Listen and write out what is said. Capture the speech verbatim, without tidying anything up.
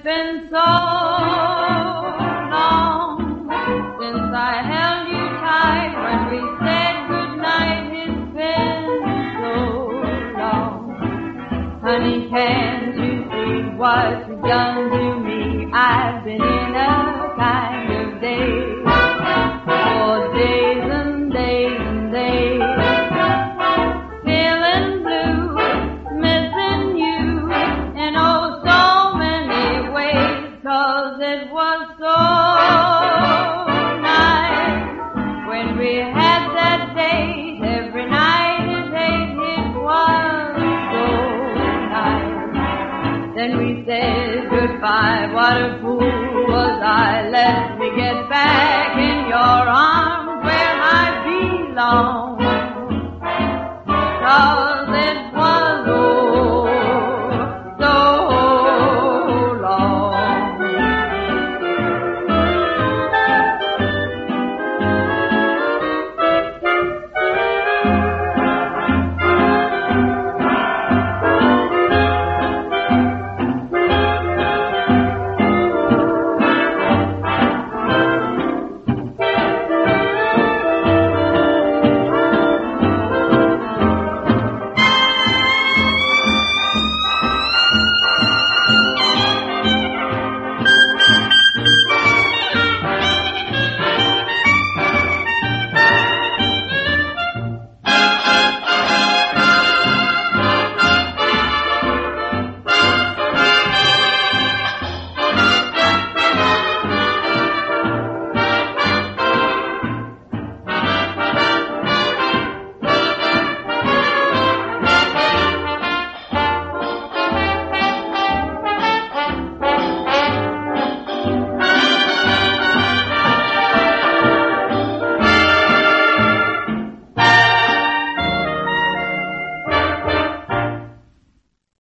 been so long since I held you tight when we said goodnight. It's been so long. Honey, can't you see what you've done to me? I've been in a kind of daze for days and days and days, feeling blue, missing you in oh so many ways, 'cause it was so nice when we had that date every night at eight. It was so nice. Then we said goodbye. What a fool was I. Let me get back in your arms where I belong. 'Cause